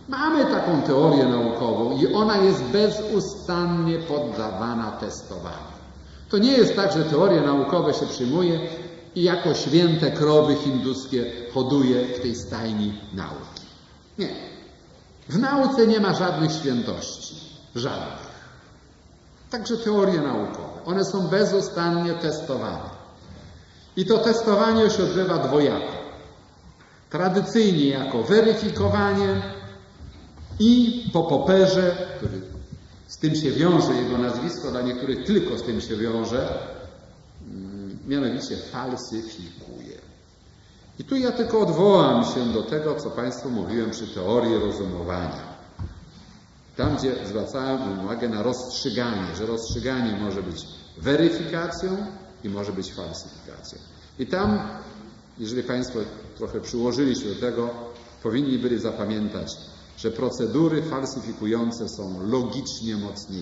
Mamy taką teorię naukową i ona jest bezustannie poddawana testowaniu. To nie jest tak, że teorie naukowe się przyjmuje i jako święte krowy hinduskie hoduje w tej stajni nauki. Nie. W nauce nie ma żadnych świętości. Żadnych. Także teorie naukowe. One są bezustannie testowane. I to testowanie się odbywa dwojako. Tradycyjnie jako weryfikowanie i po poperze, który z tym się wiąże, jego nazwisko dla niektórych tylko z tym się wiąże, mianowicie falsyfikuje. I tu ja tylko odwołam się do tego, co Państwu mówiłem przy teorii rozumowania. Tam, gdzie zwracałem uwagę na rozstrzyganie, że rozstrzyganie może być weryfikacją i może być falsyfikacją. I tam, jeżeli Państwo trochę przyłożyli się do tego, powinni byli zapamiętać, że procedury falsyfikujące są logicznie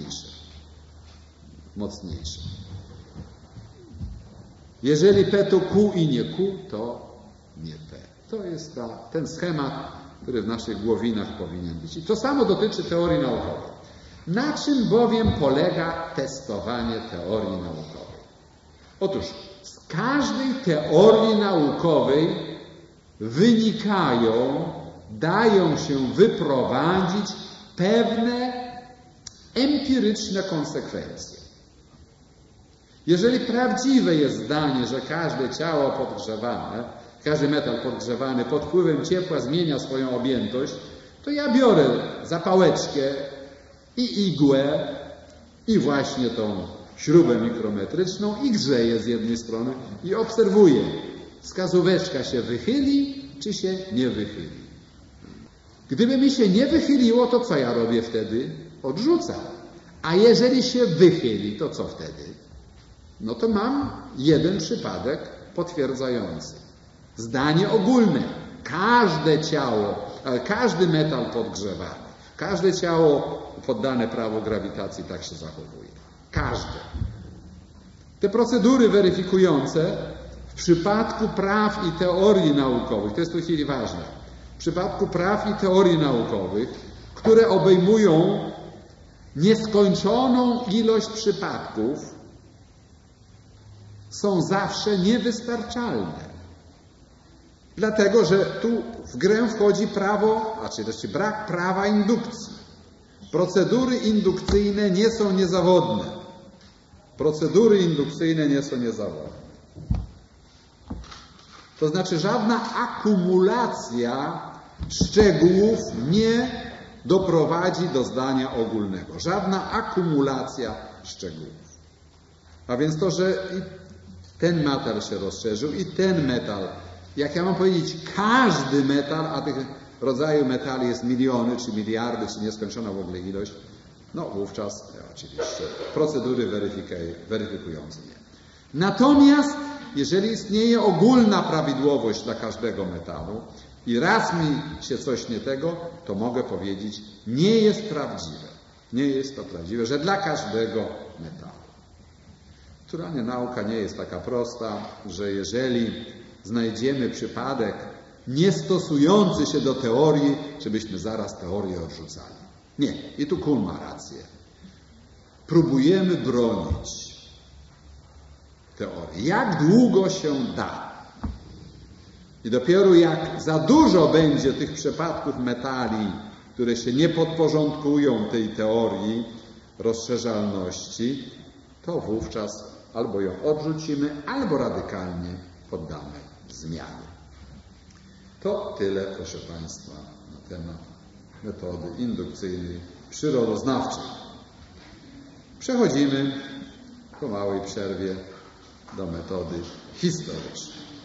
mocniejsze. Jeżeli P to Q i nie Q, to nie P. To jest ten schemat, który w naszych głowinach powinien być. I to samo dotyczy teorii naukowej. Na czym bowiem polega testowanie teorii naukowej? Otóż z każdej teorii naukowej dają się wyprowadzić pewne empiryczne konsekwencje. Jeżeli prawdziwe jest zdanie, że każde ciało podgrzewane, każdy metal podgrzewany pod wpływem ciepła zmienia swoją objętość, to ja biorę zapałeczkę i igłę i właśnie tą śrubę mikrometryczną i grzeję z jednej strony i obserwuję, wskazóweczka się wychyli, czy się nie wychyli. Gdyby mi się nie wychyliło, to co ja robię wtedy? Odrzucam. A jeżeli się wychyli, to co wtedy? No to mam jeden przypadek potwierdzający. Zdanie ogólne. Każde ciało, każdy metal podgrzewany, każde ciało poddane prawu grawitacji tak się zachowuje. Każde. Te procedury weryfikujące w przypadku praw i teorii naukowych, to jest w tej chwili ważne, w przypadku praw i teorii naukowych, które obejmują nieskończoną ilość przypadków, są zawsze niewystarczalne. Dlatego, że tu w grę wchodzi brak prawa indukcji. Procedury indukcyjne nie są niezawodne. To znaczy żadna akumulacja szczegółów nie doprowadzi do zdania ogólnego. Żadna akumulacja szczegółów. A więc to, że i ten metal się rozszerzył i ten metal, jak ja mam powiedzieć, każdy metal, a tych rodzajów metali jest miliony, czy miliardy, czy nieskończona w ogóle ilość, no wówczas oczywiście procedury weryfikujące nie. Natomiast jeżeli istnieje ogólna prawidłowość dla każdego metalu i raz mi się coś nie tego, to mogę powiedzieć, nie jest to prawdziwe, że dla każdego metalu. Naturalnie nauka nie jest taka prosta, że jeżeli znajdziemy przypadek niestosujący się do teorii, żebyśmy zaraz teorię odrzucali. Nie. I tu Kuhn ma rację. Próbujemy bronić teorii. Jak długo się da. I dopiero jak za dużo będzie tych przypadków metali, które się nie podporządkują tej teorii rozszerzalności, to wówczas albo ją odrzucimy, albo radykalnie poddamy zmianie. To tyle, proszę Państwa, na temat metody indukcyjnej przyrodoznawczej. Przechodzimy po małej przerwie do metody historycznej.